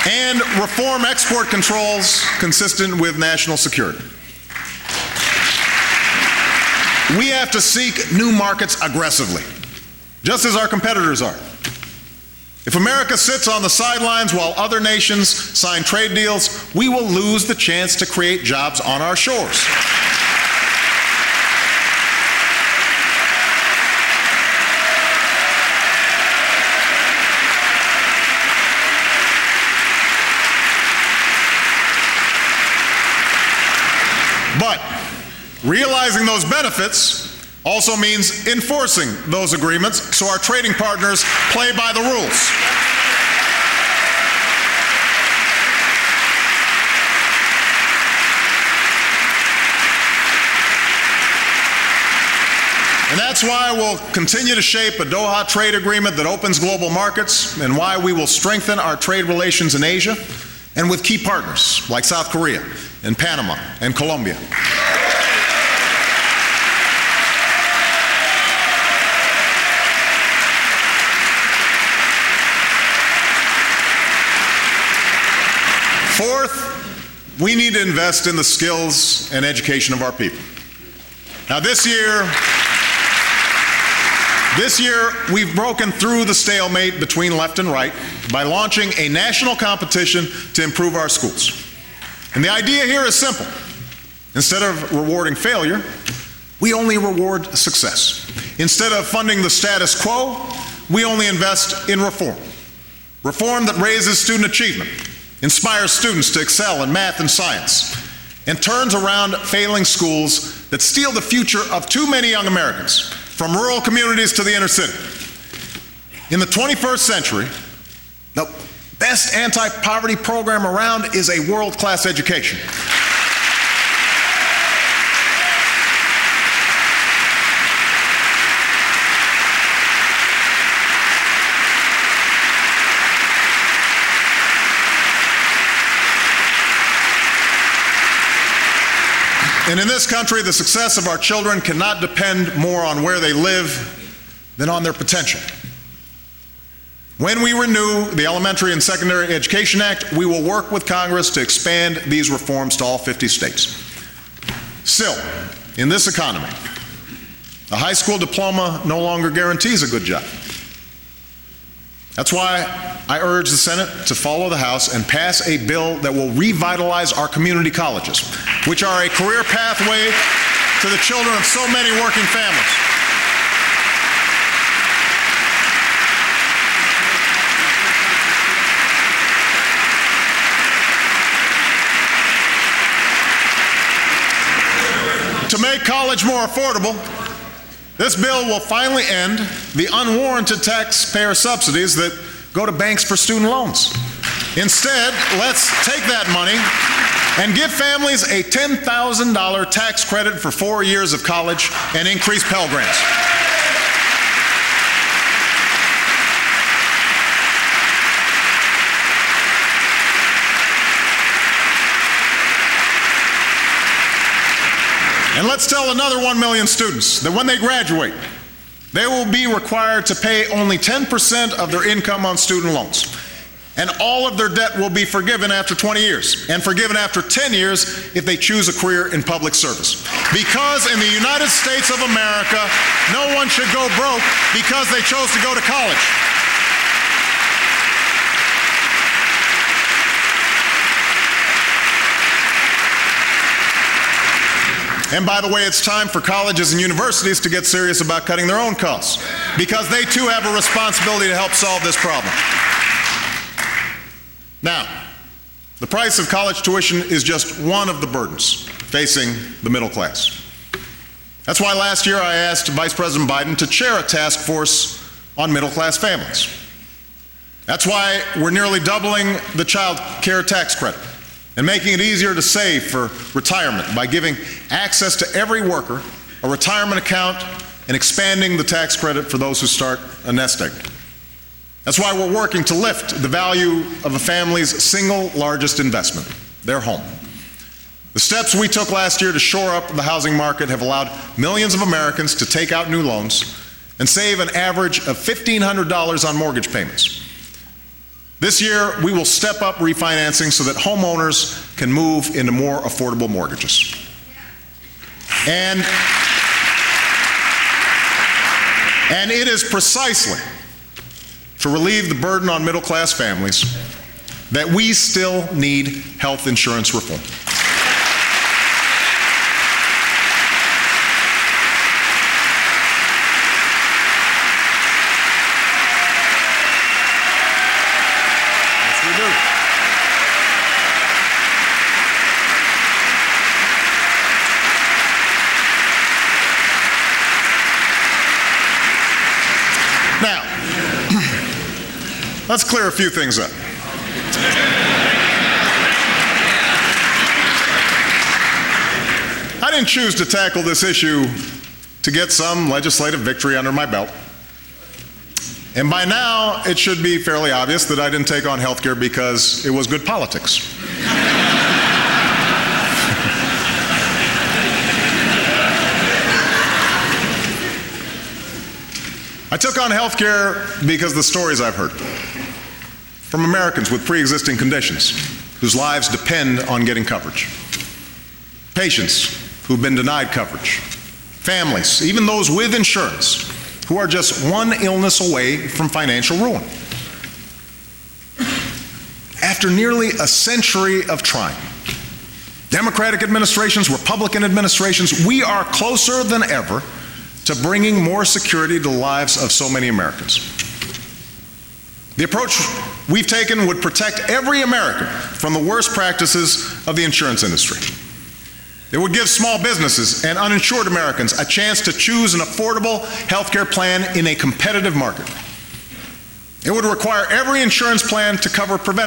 and reform export controls consistent with national security. We have to seek new markets aggressively, just as our competitors are. If America sits on the sidelines while other nations sign trade deals, we will lose the chance to create jobs on our shores. But realizing those benefits also means enforcing those agreements so our trading partners play by the rules. And that's why we'll continue to shape a Doha trade agreement that opens global markets, and why we will strengthen our trade relations in Asia and with key partners like South Korea and Panama and Colombia. Fourth, we need to invest in the skills and education of our people. Now this year we've broken through the stalemate between left and right by launching a national competition to improve our schools. And the idea here is simple. Instead of rewarding failure, we only reward success. Instead of funding the status quo, we only invest in reform. Reform that raises student achievement, inspires students to excel in math and science, and turns around failing schools that steal the future of too many young Americans, from rural communities to the inner city. In the 21st century, the best anti-poverty program around is a world-class education. And in this country, the success of our children cannot depend more on where they live than on their potential. When we renew the Elementary and Secondary Education Act, we will work with Congress to expand these reforms to all 50 states. Still, in this economy, a high school diploma no longer guarantees a good job. That's why I urge the Senate to follow the House and pass a bill that will revitalize our community colleges, which are a career pathway to the children of so many working families. To make college more affordable, this bill will finally end the unwarranted taxpayer subsidies that go to banks for student loans. Instead, let's take that money and give families a $10,000 tax credit for 4 years of college and increase Pell Grants. And let's tell another 1 million students that when they graduate, they will be required to pay only 10% of their income on student loans. And all of their debt will be forgiven after 20 years, and forgiven after 10 years if they choose a career in public service. Because in the United States of America, no one should go broke because they chose to go to college. And by the way, it's time for colleges and universities to get serious about cutting their own costs, because they too have a responsibility to help solve this problem. Now, the price of college tuition is just one of the burdens facing the middle class. That's why last year I asked Vice President Biden to chair a task force on middle class families. That's why we're nearly doubling the child care tax credit and making it easier to save for retirement by giving access to every worker a retirement account and expanding the tax credit for those who start a nest egg. That's why we're working to lift the value of a family's single largest investment, their home. The steps we took last year to shore up the housing market have allowed millions of Americans to take out new loans and save an average of $1,500 on mortgage payments. This year, we will step up refinancing so that homeowners can move into more affordable mortgages. And it is precisely to relieve the burden on middle-class families that we still need health insurance reform. Yes, we do. Now, let's clear a few things up. I didn't choose to tackle this issue to get some legislative victory under my belt. And by now, it should be fairly obvious that I didn't take on health care because it was good politics. I took on health care because the stories I've heard from Americans with pre-existing conditions whose lives depend on getting coverage, patients who've been denied coverage, families, even those with insurance, who are just one illness away from financial ruin. After nearly a century of trying, Democratic administrations, Republican administrations, we are closer than ever to bringing more security to the lives of so many Americans. The approach we've taken would protect every American from the worst practices of the insurance industry. It would give small businesses and uninsured Americans a chance to choose an affordable health care plan in a competitive market. It would require every insurance plan to cover preventative